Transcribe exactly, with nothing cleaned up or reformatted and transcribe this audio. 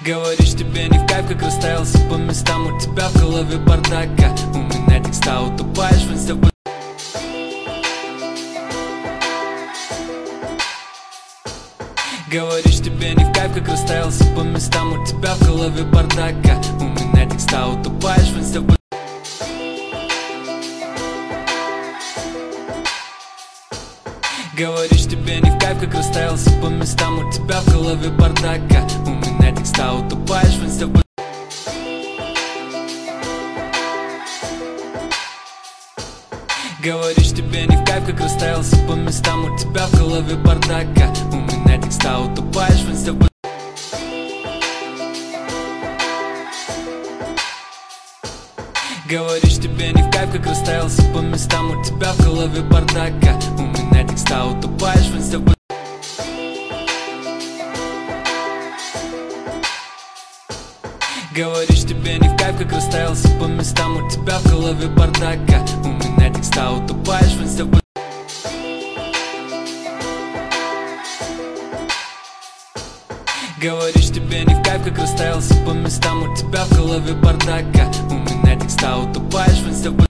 Говоришь, тебе не в кайф, как расставился по местам. У тебя в голове бардака, у меня текста, утопаешь в инста. Говоришь, тебе не в кайф, как расставился по местам. У тебя в голове бардака, у меня текста, утопаешь в инста. Говоришь, тебе не в кайф, как расставился по местам. У тебя в голове бардака, у меня текста, утопаешь в инста. Говоришь, тебе не в кайф, как расставился по местам. У тебя в голове бардака, у меня текста, утопаешь в инста. Говоришь, тебе не в кайф, как расставился по местам. У тебя в голове бардака, у меня текста, утопаешь в инста. Говоришь, тебе не в кайф, как расставился по местам. У тебя в голове бардака, у меня текста, утопаешь в инста. Говоришь, тебе не в кайф, как расставился по местам. У тебя в голове бардака, у меня текста, утопаешь в инста.